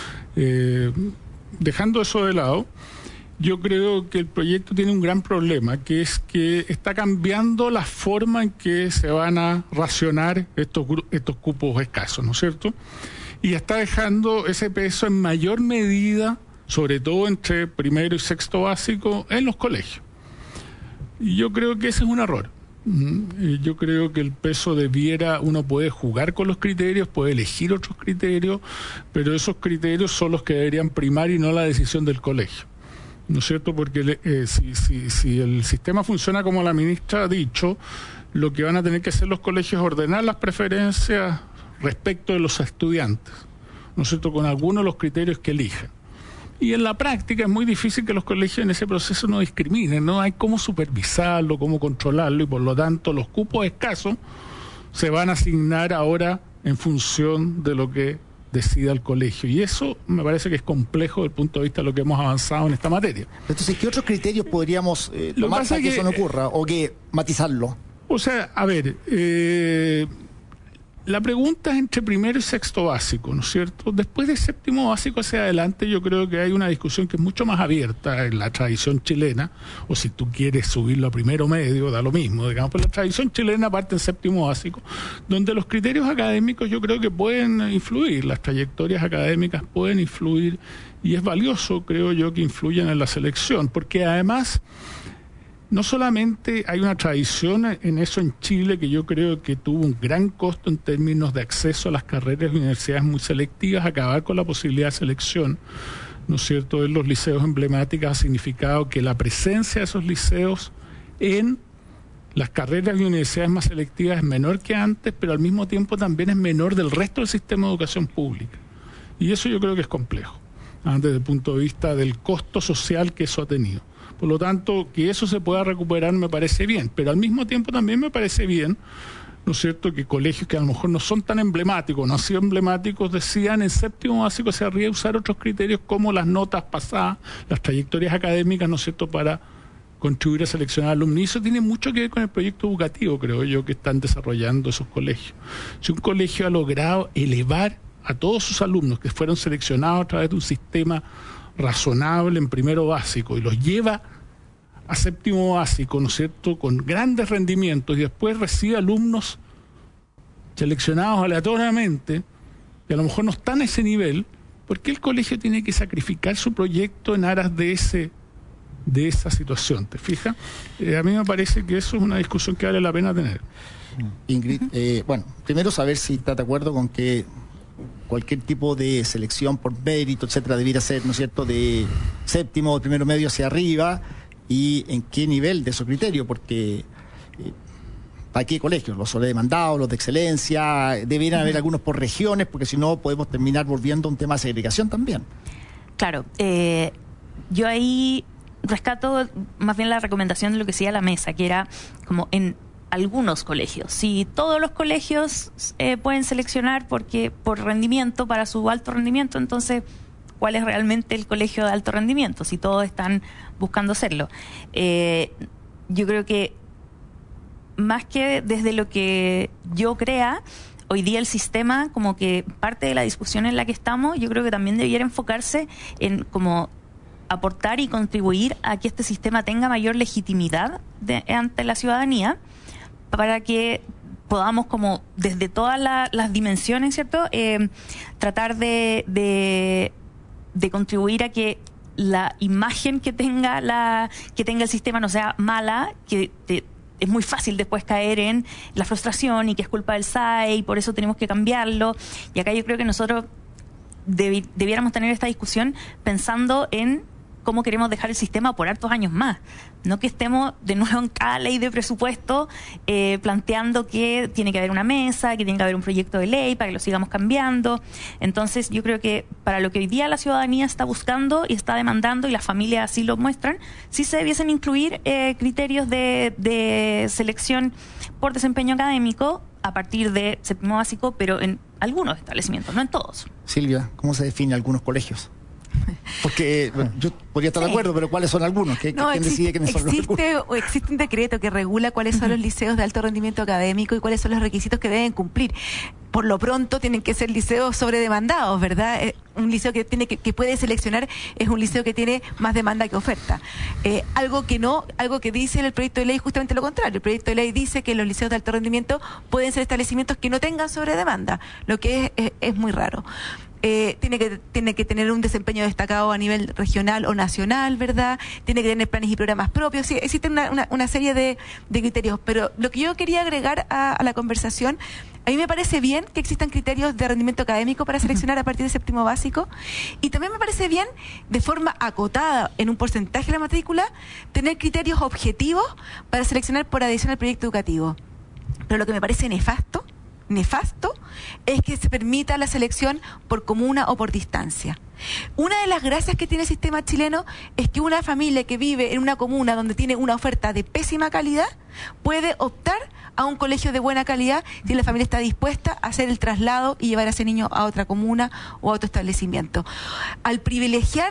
Speaker 5: Eh, dejando eso de lado, yo creo que el proyecto tiene un gran problema, que es que está cambiando la forma en que se van a racionar estos, estos cupos escasos, ¿no es cierto? Y está dejando ese peso en mayor medida, sobre todo entre primero y sexto básico, en los colegios. Y yo creo que ese es un error. Yo creo que el peso debiera, uno puede jugar con los criterios, puede elegir otros criterios, pero esos criterios son los que deberían primar y no la decisión del colegio, ¿no es cierto? Porque eh, si, si, si el sistema funciona como la ministra ha dicho, lo que van a tener que hacer los colegios es ordenar las preferencias respecto de los estudiantes, ¿no es cierto?, con algunos de los criterios que elijan. Y en la práctica es muy difícil que los colegios en ese proceso no discriminen, no hay cómo supervisarlo, cómo controlarlo, y por lo tanto los cupos escasos se van a asignar ahora en función de lo que decida el colegio. Y eso me parece que es complejo desde el punto de vista de lo que hemos avanzado en esta materia.
Speaker 2: Entonces, ¿qué otros criterios podríamos eh, tomar para que, que eso no ocurra o que matizarlo?
Speaker 5: O sea, a ver, eh, la pregunta es entre primero y sexto básico, ¿no es cierto? Después de séptimo básico hacia adelante yo creo que hay una discusión que es mucho más abierta en la tradición chilena, o si tú quieres subirlo a primero medio, da lo mismo, digamos, pero la tradición chilena parte en séptimo básico, donde los criterios académicos yo creo que pueden influir, las trayectorias académicas pueden influir, y es valioso, creo yo, que influyan en la selección, porque además no solamente hay una tradición en eso en Chile que yo creo que tuvo un gran costo en términos de acceso a las carreras y universidades muy selectivas, acabar con la posibilidad de selección, ¿no es cierto?, en los liceos emblemáticos ha significado que la presencia de esos liceos en las carreras y universidades más selectivas es menor que antes, pero al mismo tiempo también es menor del resto del sistema de educación pública. Y eso yo creo que es complejo, ¿ah?, desde el punto de vista del costo social que eso ha tenido. Por lo tanto, que eso se pueda recuperar me parece bien, pero al mismo tiempo también me parece bien, ¿no es cierto?, que colegios que a lo mejor no son tan emblemáticos, no han sido emblemáticos, decían en séptimo básico se arriba usar otros criterios como las notas pasadas, las trayectorias académicas, ¿no es cierto?, para contribuir a seleccionar alumnos. Y eso tiene mucho que ver con el proyecto educativo, creo yo, que están desarrollando esos colegios. Si un colegio ha logrado elevar a todos sus alumnos que fueron seleccionados a través de un sistema razonable en primero básico y los lleva a séptimo básico, ¿no es cierto?, con grandes rendimientos, y después recibe alumnos seleccionados aleatoriamente que a lo mejor no están a ese nivel, ¿por qué el colegio tiene que sacrificar su proyecto en aras de ese de esa situación? ¿Te fijas? Eh, a mí me parece que eso es una discusión que vale la pena tener.
Speaker 2: Ingrid, eh, bueno, primero saber si está de acuerdo con que cualquier tipo de selección por mérito, etcétera, debiera ser, ¿no es cierto?, de séptimo o primero medio hacia arriba, y en qué nivel de esos criterios, porque eh, ¿para qué colegios? Los sobredemandados, los de excelencia, deberían haber algunos por regiones, porque si no podemos terminar volviendo a un tema de segregación también.
Speaker 3: Claro, eh, yo ahí rescato más bien la recomendación de lo que decía la mesa, que era como en algunos colegios. Si todos los colegios eh, pueden seleccionar porque por rendimiento, para su alto rendimiento, entonces ¿cuál es realmente el colegio de alto rendimiento? Si todos están buscando hacerlo. Eh, yo creo que más que desde lo que yo crea, hoy día el sistema, como que parte de la discusión en la que estamos, yo creo que también debiera enfocarse en como aportar y contribuir a que este sistema tenga mayor legitimidad de, ante la ciudadanía, para que podamos, como desde todas la, las dimensiones, ¿cierto?, eh, tratar de, de, de contribuir a que la imagen que tenga la que tenga el sistema no sea mala, que te, es muy fácil después caer en la frustración y que es culpa del S A E y por eso tenemos que cambiarlo. Y acá yo creo que nosotros debi, debiéramos tener esta discusión pensando en cómo queremos dejar el sistema por hartos años más. No que estemos de nuevo en cada ley de presupuesto eh, planteando que tiene que haber una mesa, que tiene que haber un proyecto de ley para que lo sigamos cambiando. Entonces yo creo que para lo que hoy día la ciudadanía está buscando y está demandando, y las familias así lo muestran, sí se debiesen incluir eh, criterios de, de selección por desempeño académico a partir de séptimo básico, pero en algunos establecimientos, no en todos.
Speaker 2: Silvia, ¿cómo se define algunos colegios? Porque bueno, yo podría estar
Speaker 6: sí.
Speaker 2: de acuerdo, pero ¿cuáles son algunos? ¿Qué,
Speaker 6: no,
Speaker 2: ¿Quién
Speaker 6: existe,
Speaker 2: decide quiénes son los
Speaker 6: existe,
Speaker 2: algunos?
Speaker 6: o existe un decreto que regula cuáles son los liceos de alto rendimiento académico y cuáles son los requisitos que deben cumplir. Por lo pronto tienen que ser liceos sobredemandados, ¿verdad? Eh, un liceo que tiene que, que puede seleccionar es un liceo que tiene más demanda que oferta. Eh, algo que no, algo que dice el proyecto de ley justamente lo contrario. El proyecto de ley dice que los liceos de alto rendimiento pueden ser establecimientos que no tengan sobredemanda, lo que es, es, es muy raro. Eh, tiene que tiene que tener un desempeño destacado a nivel regional o nacional, ¿verdad? Tiene que tener planes y programas propios. Sí, existe una, una, una serie de, de criterios, pero lo que yo quería agregar a, a la conversación, a mí me parece bien que existan criterios de rendimiento académico para seleccionar a partir de séptimo básico, y también me parece bien, de forma acotada en un porcentaje de la matrícula, tener criterios objetivos para seleccionar por adhesión al proyecto educativo. Pero lo que me parece nefasto nefasto es que se permita la selección por comuna o por distancia. Una de las gracias que tiene el sistema chileno es que una familia que vive en una comuna donde tiene una oferta de pésima calidad puede optar a un colegio de buena calidad si la familia está dispuesta a hacer el traslado y llevar a ese niño a otra comuna o a otro establecimiento. Al privilegiar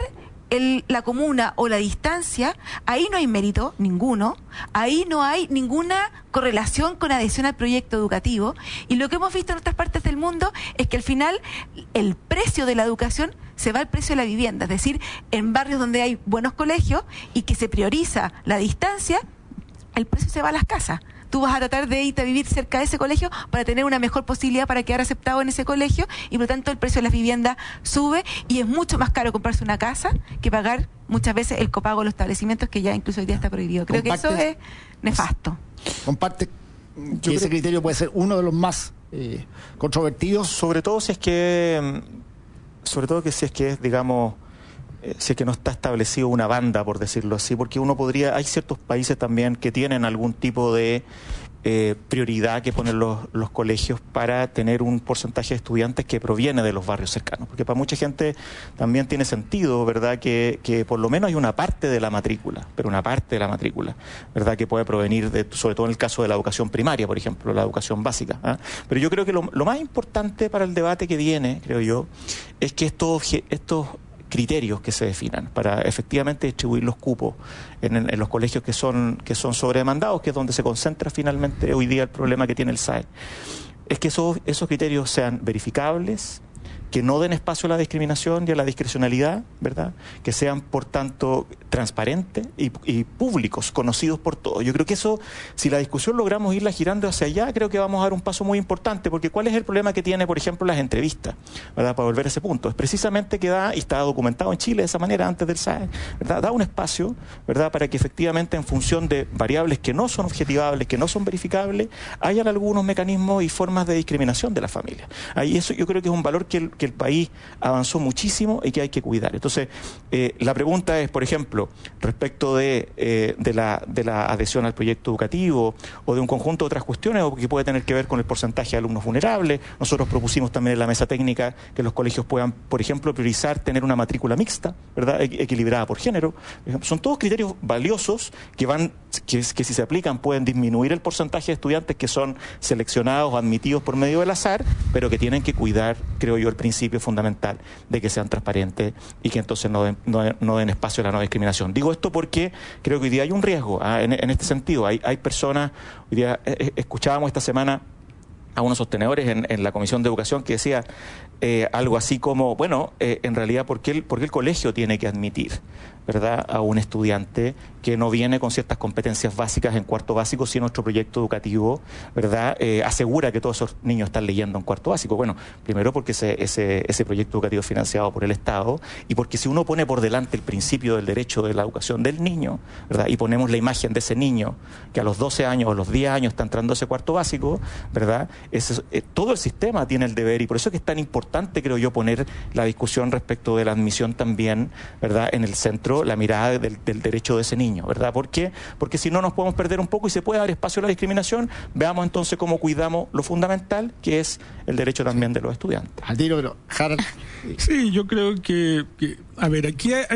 Speaker 6: el, la comuna o la distancia, ahí no hay mérito ninguno, ahí no hay ninguna correlación con adhesión al proyecto educativo, y lo que hemos visto en otras partes del mundo es que al final el precio de la educación se va al precio de la vivienda, es decir, en barrios donde hay buenos colegios y que se prioriza la distancia, el precio se va a las casas. Tú vas a tratar de irte a vivir cerca de ese colegio para tener una mejor posibilidad para quedar aceptado en ese colegio, y por lo tanto el precio de las viviendas sube, y es mucho más caro comprarse una casa que pagar muchas veces el copago de los establecimientos, que ya incluso hoy día está prohibido. Creo
Speaker 2: Comparte,
Speaker 6: que eso es nefasto.
Speaker 2: Comparte que
Speaker 4: Yo
Speaker 2: ese
Speaker 4: creo,
Speaker 2: criterio puede ser uno de los más eh, controvertidos.
Speaker 4: sobre todo si es que, sobre todo que si es que es, digamos, si es que no está establecido una banda, por decirlo así, porque uno podría, hay ciertos países también que tienen algún tipo de eh, prioridad que ponen los, los colegios para tener un porcentaje de estudiantes que proviene de los barrios cercanos, porque para mucha gente también tiene sentido, ¿verdad?, que, que por lo menos hay una parte de la matrícula, pero una parte de la matrícula, ¿verdad?, que puede provenir de, sobre todo en el caso de la educación primaria, por ejemplo, la educación básica, ¿eh? Pero yo creo que lo, lo más importante para el debate que viene, creo yo, es que estos, estos criterios que se definan para efectivamente distribuir los cupos en, en, en los colegios que son que son sobredemandados, que es donde se concentra finalmente hoy día el problema que tiene el S A E, es que esos, esos criterios sean verificables, que no den espacio a la discriminación y a la discrecionalidad, ¿verdad?, que sean, por tanto, transparentes y, y públicos, conocidos por todos. Yo creo que eso, si la discusión logramos irla girando hacia allá, creo que vamos a dar un paso muy importante, porque ¿cuál es el problema que tiene, por ejemplo, las entrevistas, ¿verdad?, para volver a ese punto? Es precisamente que da, y está documentado en Chile de esa manera antes del S A E, ¿verdad?, da un espacio, ¿verdad?, para que efectivamente en función de variables que no son objetivables, que no son verificables, hayan algunos mecanismos y formas de discriminación de la familia. Ahí eso yo creo que es un valor que el, que el país avanzó muchísimo y que hay que cuidar. Entonces, eh, la pregunta es, por ejemplo, respecto de, eh, de, la, de la adhesión al proyecto educativo o de un conjunto de otras cuestiones o que puede tener que ver con el porcentaje de alumnos vulnerables. Nosotros propusimos también en la mesa técnica que los colegios puedan, por ejemplo, priorizar tener una matrícula mixta, ¿verdad?, Equ- equilibrada por género. Son todos criterios valiosos que van, que, que si se aplican pueden disminuir el porcentaje de estudiantes que son seleccionados o admitidos por medio del azar, pero que tienen que cuidar, creo yo, el principio fundamental de que sean transparentes y que entonces no den, no, no den espacio a la no discriminación. Digo esto porque creo que hoy día hay un riesgo, ¿ah? en, en este sentido. Hay, hay personas, hoy día eh, escuchábamos esta semana a unos sostenedores en, en la Comisión de Educación que decía eh, algo así como, bueno, eh, en realidad, ¿por qué, el, ¿por qué el colegio tiene que admitir, ¿verdad?, a un estudiante que no viene con ciertas competencias básicas en cuarto básico si nuestro proyecto educativo, ¿verdad?, eh, asegura que todos esos niños están leyendo en cuarto básico? Bueno, primero porque ese, ese, ese proyecto educativo es financiado por el Estado, y porque si uno pone por delante el principio del derecho de la educación del niño, ¿verdad?, y ponemos la imagen de ese niño que a los doce años o los diez años está entrando a ese cuarto básico, ¿verdad?, ese, eh, todo el sistema tiene el deber, y por eso es que es tan importante, creo yo, poner la discusión respecto de la admisión también, ¿verdad?, en el centro, la mirada del, del derecho de ese niño, ¿verdad? ¿Por qué? Porque si no nos podemos perder un poco y se puede dar espacio a la discriminación. Veamos entonces cómo cuidamos lo fundamental, que es el derecho también de los estudiantes.
Speaker 2: Al tiro, pero Harold.
Speaker 5: Sí, yo creo que, que a ver, aquí hay,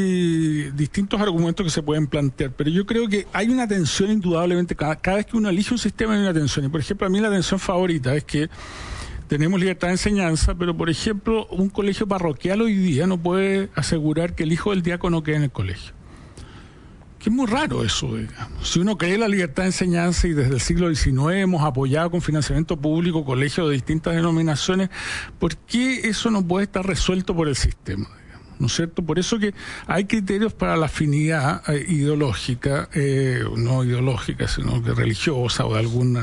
Speaker 5: hay distintos argumentos que se pueden plantear, pero yo creo que hay una tensión indudablemente, cada, cada vez que uno elige un sistema hay una tensión, y por ejemplo a mí la tensión favorita es que tenemos libertad de enseñanza, pero por ejemplo un colegio parroquial hoy día no puede asegurar que el hijo del diácono quede en el colegio. Que es muy raro eso, digamos. Si uno cree la libertad de enseñanza y desde el siglo diecinueve hemos apoyado con financiamiento público colegios de distintas denominaciones, ¿por qué eso no puede estar resuelto por el sistema? ¿No es cierto? Por eso que hay criterios para la afinidad eh, ideológica, eh, no ideológica, sino que religiosa o de alguna...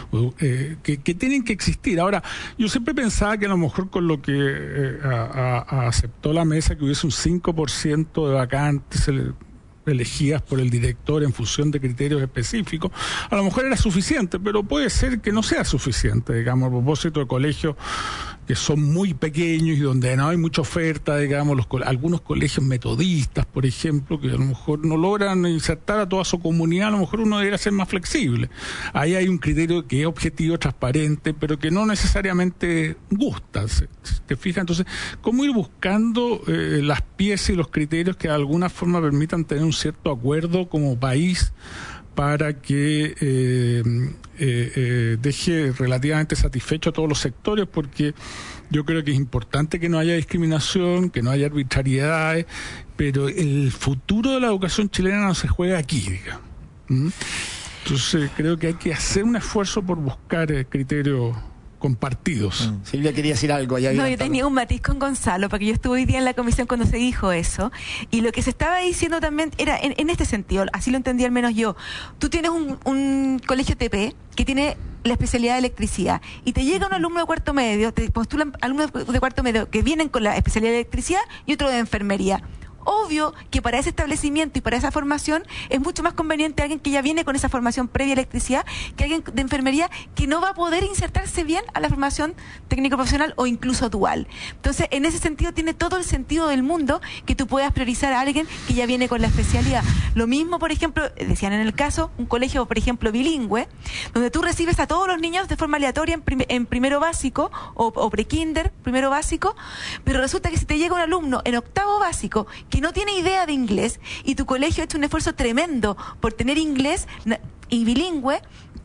Speaker 5: Eh, que, que tienen que existir. Ahora, yo siempre pensaba que a lo mejor con lo que eh, a, a, aceptó la mesa, que hubiese un cinco por ciento de vacantes ele, elegidas por el director en función de criterios específicos, a lo mejor era suficiente, pero puede ser que no sea suficiente, digamos, a propósito de colegios que son muy pequeños y donde no hay mucha oferta, digamos, los, algunos colegios metodistas, por ejemplo, que a lo mejor no logran insertar a toda su comunidad, a lo mejor uno debería ser más flexible. Ahí hay un criterio que es objetivo, transparente, pero que no necesariamente gusta, ¿se, te fijas? Entonces, ¿cómo ir buscando eh, las piezas y los criterios que de alguna forma permitan tener un cierto acuerdo como país para que eh, eh, eh, deje relativamente satisfecho a todos los sectores, porque yo creo que es importante que no haya discriminación, que no haya arbitrariedades, pero el futuro de la educación chilena no se juega aquí, digamos. ¿Mm? Entonces creo que hay que hacer un esfuerzo por buscar eh, criterios compartidos.
Speaker 2: Mm. Silvia quería decir algo. Allá
Speaker 6: no, yo tenía un matiz con Gonzalo, porque yo estuve hoy día en la comisión cuando se dijo eso, y lo que se estaba diciendo también era en, en este sentido, así lo entendí al menos yo. Tú tienes un, un colegio T P que tiene la especialidad de electricidad, y te llega un alumno de cuarto medio, te postulan alumnos de cuarto medio que vienen con la especialidad de electricidad y otro de enfermería. Obvio que para ese establecimiento y para esa formación es mucho más conveniente alguien que ya viene con esa formación previa a electricidad que alguien de enfermería que no va a poder insertarse bien a la formación técnico-profesional o incluso dual. Entonces, en ese sentido, tiene todo el sentido del mundo que tú puedas priorizar a alguien que ya viene con la especialidad. Lo mismo, por ejemplo, decían en el caso, un colegio, por ejemplo, bilingüe, donde tú recibes a todos los niños de forma aleatoria en, prim en primero básico o, o pre-kinder, primero básico, pero resulta que si te llega un alumno en octavo básico que no tiene idea de inglés y tu colegio ha hecho un esfuerzo tremendo por tener inglés y bilingüe,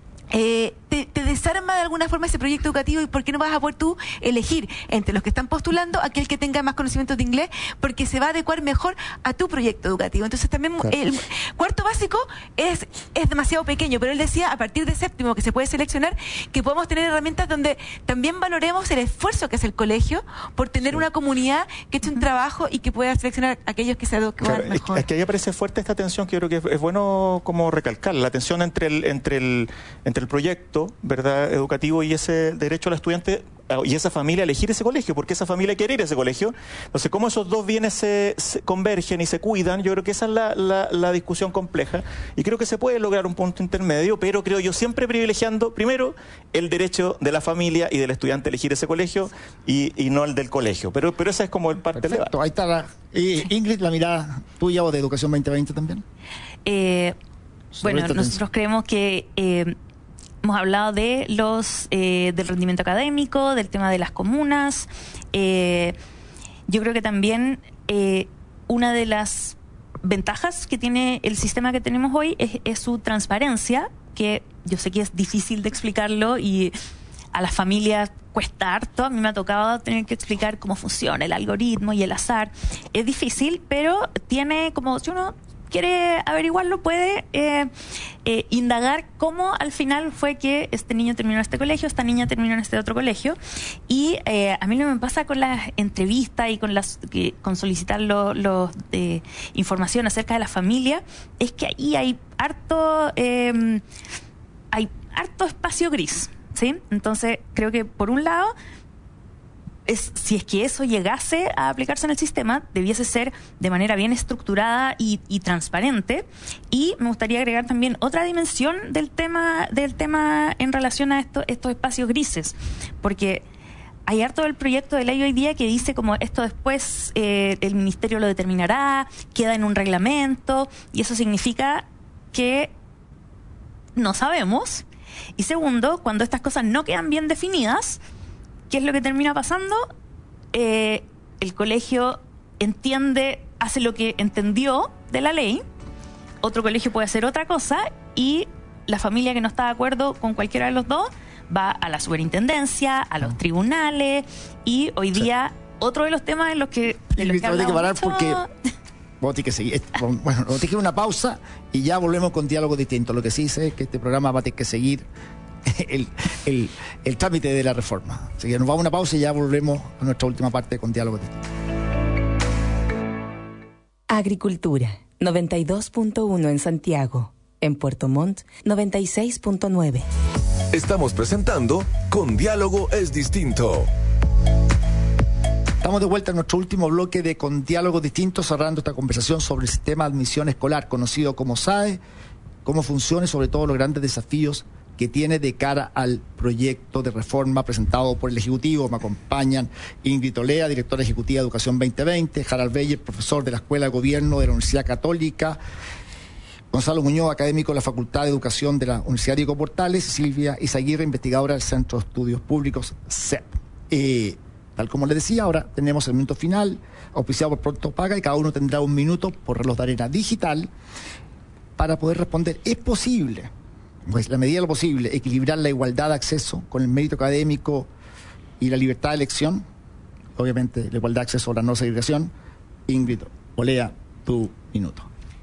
Speaker 6: eh, te, te desarma de alguna forma ese proyecto educativo. ¿Y por qué no vas a poder tú elegir entre los que están postulando aquel que tenga más conocimientos de inglés? Porque se va a adecuar mejor a tu proyecto educativo. Entonces también claro. El cuarto básico es, es demasiado pequeño, pero él decía a partir de séptimo que se puede seleccionar, que podemos tener herramientas donde también valoremos el esfuerzo que hace el colegio por tener sí. una comunidad que eche un trabajo y que pueda seleccionar a aquellos que se adecuan
Speaker 4: claro,
Speaker 6: mejor.
Speaker 4: Es que ahí aparece fuerte esta tensión que yo creo que es, es bueno como recalcar, la tensión entre el, entre el, entre el proyecto, ¿verdad?, educativo y ese derecho al estudiante y esa familia a elegir ese colegio, porque esa familia quiere ir a ese colegio. Entonces, cómo esos dos bienes se, se convergen y se cuidan, yo creo que esa es la, la, la discusión compleja, y creo que se puede lograr un punto intermedio, pero creo yo siempre privilegiando primero el derecho de la familia y del estudiante a elegir ese colegio y, y no el del colegio, pero, pero esa es como el parte
Speaker 2: Perfecto,
Speaker 4: elevada.
Speaker 2: Ahí está la, eh, Ingrid, la mirada tuya o de Educación veinte veinte también.
Speaker 3: Eh, bueno, nosotros creemos que eh, hemos hablado de los eh, del rendimiento académico, del tema de las comunas. Eh, yo creo que también eh, una de las ventajas que tiene el sistema que tenemos hoy es, es su transparencia, que yo sé que es difícil de explicarlo y a las familias cuesta harto. A mí me ha tocado tener que explicar cómo funciona el algoritmo y el azar. Es difícil, pero tiene como, si uno quiere averiguarlo, puede eh, eh, indagar cómo al final fue que este niño terminó en este colegio, esta niña terminó en este otro colegio. Y eh, a mí lo que me pasa con las entrevistas y con las que, con solicitar los lo, eh, información acerca de la familia, es que ahí hay harto eh, hay harto espacio gris, ¿sí? Entonces creo que por un lado, Es, si es que eso llegase a aplicarse en el sistema, debiese ser de manera bien estructurada y, y transparente. Y me gustaría agregar también otra dimensión del tema del tema en relación a esto, estos espacios grises, porque hay harto del proyecto de ley hoy día que dice como esto después eh, el ministerio lo determinará, queda en un reglamento, y eso significa que no sabemos. Y segundo, cuando estas cosas no quedan bien definidas, ¿qué es lo que termina pasando? Eh, el colegio entiende, hace lo que entendió de la ley, otro colegio puede hacer otra cosa, y la familia que no está de acuerdo con cualquiera de los dos va a la superintendencia, a los tribunales, y hoy día sí. otro de los temas en los que... De los que,
Speaker 2: que parar
Speaker 3: mucho...
Speaker 2: porque... Vos tenés que seguir. Bueno, vos tenés que ir una pausa y ya volvemos con Diálogos Distintos. Lo que sí sé es que este programa va a tener que seguir El, el, el trámite de la reforma. Así que nos vamos a una pausa y ya volvemos a nuestra última parte con Diálogos Distintos.
Speaker 7: Agricultura, noventa y dos punto uno en Santiago. En Puerto Montt, noventa y seis punto nueve.
Speaker 1: Estamos presentando Con Diálogo es Distinto.
Speaker 2: Estamos de vuelta en nuestro último bloque de Con Diálogos Distintos, cerrando esta conversación sobre el sistema de admisión escolar, conocido como S A E, cómo funciona y sobre todo los grandes desafíos que tiene de cara al proyecto de reforma presentado por el Ejecutivo. Me acompañan Ingrid Olea, directora ejecutiva de Educación veinte veinte, Harald Beyer, profesor de la Escuela de Gobierno de la Universidad Católica, Gonzalo Muñoz, académico de la Facultad de Educación de la Universidad Diego Portales, y Silvia Izaguirre, investigadora del Centro de Estudios Públicos, C E P. Eh, tal como les decía, ahora tenemos el minuto final, auspiciado por Pronto Paga, y cada uno tendrá un minuto por reloj de arena digital. para poder responder. ¿Es posible, pues la medida de lo posible, equilibrar la igualdad de acceso con el mérito académico y la libertad de elección? Obviamente, la igualdad de acceso a la no segregación. Ingrid Olea, tu minuto.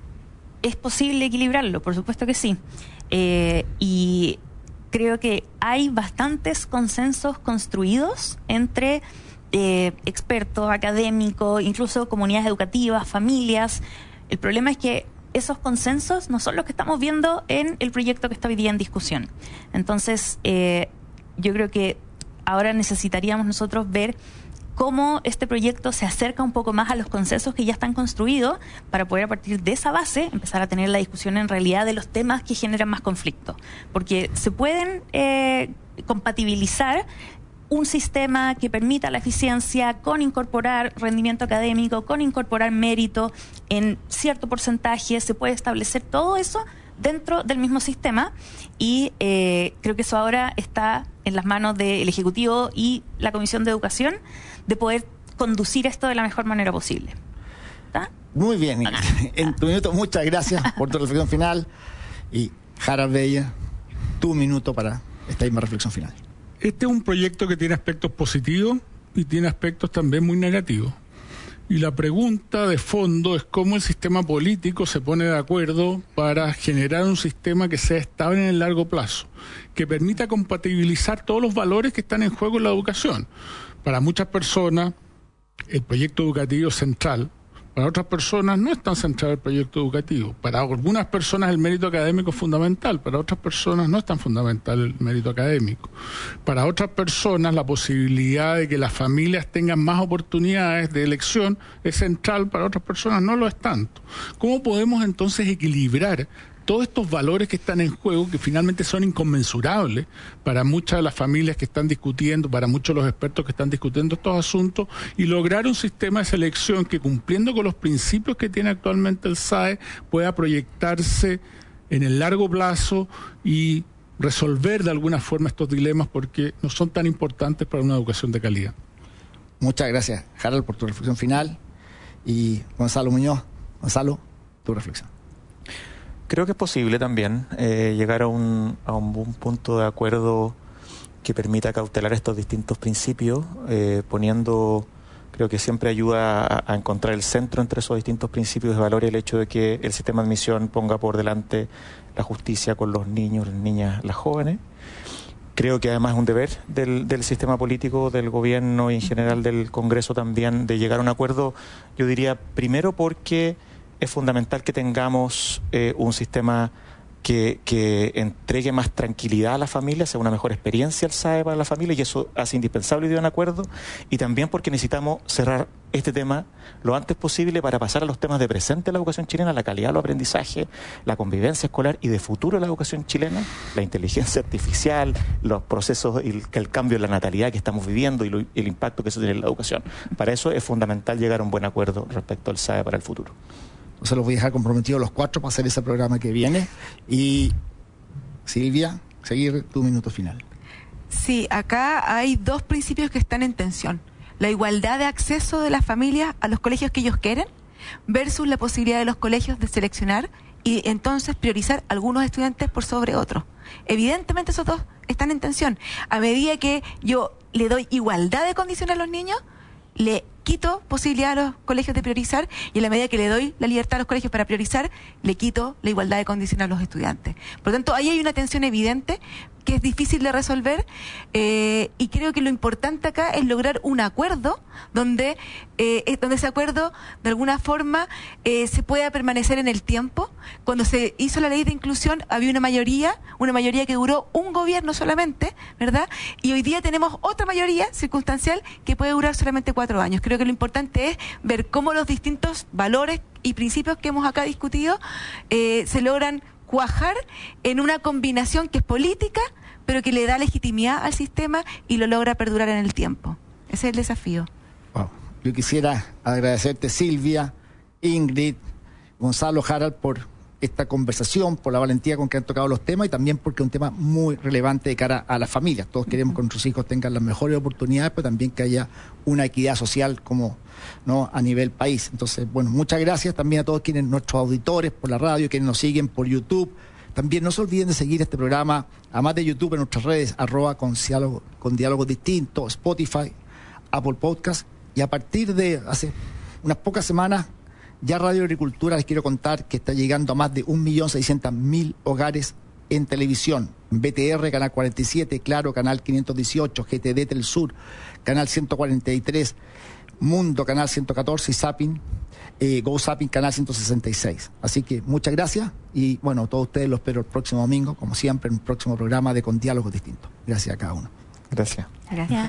Speaker 3: ¿Es posible equilibrarlo? Por supuesto que sí. Eh, y creo que hay bastantes consensos construidos entre eh, expertos, académicos, incluso comunidades educativas, familias. El problema es que esos consensos no son los que estamos viendo en el proyecto que está hoy día en discusión. Entonces, eh, yo creo que ahora necesitaríamos nosotros ver cómo este proyecto se acerca un poco más a los consensos que ya están construidos para poder a partir de esa base empezar a tener la discusión en realidad de los temas que generan más conflicto. Porque se pueden eh, compatibilizar un sistema que permita la eficiencia con incorporar rendimiento académico, con incorporar mérito en cierto porcentaje, se puede establecer todo eso dentro del mismo sistema y eh, creo que eso ahora está en las manos del Ejecutivo y la Comisión de Educación de poder conducir esto de la mejor manera posible. ¿Está?
Speaker 2: Muy bien, en tu minuto, muchas gracias por tu reflexión final. Y Harald Beyer, tu minuto para esta misma reflexión final.
Speaker 5: Este es un proyecto que tiene aspectos positivos y tiene aspectos también muy negativos. Y la pregunta de fondo es cómo el sistema político se pone de acuerdo para generar un sistema que sea estable en el largo plazo, que permita compatibilizar todos los valores que están en juego en la educación. Para muchas personas, el proyecto educativo es central. Para otras personas no es tan central el proyecto educativo. Para algunas personas el mérito académico es fundamental, para otras personas no es tan fundamental el mérito académico. Para otras personas la posibilidad de que las familias tengan más oportunidades de elección es central, para otras personas no lo es tanto. ¿Cómo podemos entonces equilibrar todos estos valores que están en juego, que finalmente son inconmensurables para muchas de las familias que están discutiendo, para muchos de los expertos que están discutiendo estos asuntos, y lograr un sistema de selección que, cumpliendo con los principios que tiene actualmente el S A E, pueda proyectarse en el largo plazo y resolver de alguna forma estos dilemas, porque no son tan importantes para una educación de calidad?
Speaker 2: Muchas gracias, Harald, por tu reflexión final. Y Gonzalo Muñoz, Gonzalo, tu reflexión.
Speaker 4: Creo que es posible también eh, llegar a un, a un buen punto de acuerdo que permita cautelar estos distintos principios, eh, poniendo, creo que siempre ayuda a, a encontrar el centro entre esos distintos principios de valor, el hecho de que el sistema de admisión ponga por delante la justicia con los niños, las niñas, las jóvenes. Creo que además es un deber del, del sistema político, del gobierno y en general del Congreso también de llegar a un acuerdo, yo diría, primero porque es fundamental que tengamos eh, un sistema que, que entregue más tranquilidad a la familia, sea una mejor experiencia el S A E para la familia, y eso hace indispensable llegar a un acuerdo, y también porque necesitamos cerrar este tema lo antes posible para pasar a los temas de presente de la educación chilena, la calidad de los aprendizajes, la convivencia escolar, y de futuro de la educación chilena, la inteligencia artificial, los procesos, el, el cambio en la natalidad que estamos viviendo y lo, el impacto que eso tiene en la educación. Para eso es fundamental llegar a un buen acuerdo respecto al S A E para el futuro.
Speaker 2: Se los voy a dejar comprometidos los cuatro para hacer ese programa que viene. Y Silvia, seguir tu minuto final.
Speaker 6: Sí, acá hay dos principios que están en tensión. La igualdad de acceso de las familias a los colegios que ellos quieren versus la posibilidad de los colegios de seleccionar y entonces priorizar algunos estudiantes por sobre otros. Evidentemente esos dos están en tensión. A medida que yo le doy igualdad de condiciones a los niños, le quito posibilidad a los colegios de priorizar, y en la medida que le doy la libertad a los colegios para priorizar, le quito la igualdad de condiciones a los estudiantes. Por lo tanto, ahí hay una tensión evidente que es difícil de resolver, eh, y creo que lo importante acá es lograr un acuerdo donde, eh, donde ese acuerdo de alguna forma eh, se pueda permanecer en el tiempo. Cuando se hizo la ley de inclusión había una mayoría, una mayoría que duró un gobierno solamente, ¿verdad? Y hoy día tenemos otra mayoría circunstancial que puede durar solamente cuatro años. Creo que lo importante es ver cómo los distintos valores y principios que hemos acá discutido eh, se logran cuajar en una combinación que es política, pero que le da legitimidad al sistema y lo logra perdurar en el tiempo. Ese es el desafío.
Speaker 2: Wow. Yo quisiera agradecerte, Silvia, Ingrid, Gonzalo, Harald, por esta conversación, por la valentía con que han tocado los temas y también porque es un tema muy relevante de cara a las familias. Todos queremos que nuestros hijos tengan las mejores oportunidades, pero también que haya una equidad social como, ¿no?, a nivel país. Entonces, bueno, muchas gracias también a todos quienes, nuestros auditores por la radio, quienes nos siguen por YouTube. También no se olviden de seguir este programa, además de YouTube, en nuestras redes, arroba con diálogo, con diálogo distinto, Spotify, Apple Podcast. Y a partir de hace unas pocas semanas, ya Radio Agricultura, les quiero contar que está llegando a más de un millón seiscientos mil hogares en televisión. B T R, Canal cuarenta y siete, Claro, Canal quinientos dieciocho, G T D Telsur, Canal ciento cuarenta y tres, Mundo, Canal ciento catorce y Zapping, eh, Go Zapping, Canal ciento sesenta y seis. Así que muchas gracias y bueno, todos ustedes los espero el próximo domingo, como siempre, en un próximo programa de Con Diálogos Distintos. Gracias a cada uno.
Speaker 4: Gracias.
Speaker 3: Gracias.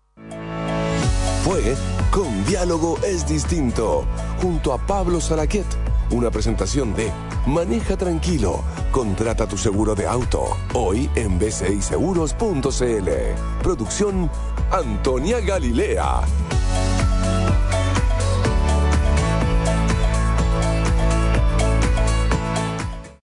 Speaker 1: Fue Con Diálogo es Distinto, junto a Pablo Salaquet. Una presentación de Maneja Tranquilo, contrata tu seguro de auto. Hoy en b c i seguros punto c l. Producción Antonia Galilea.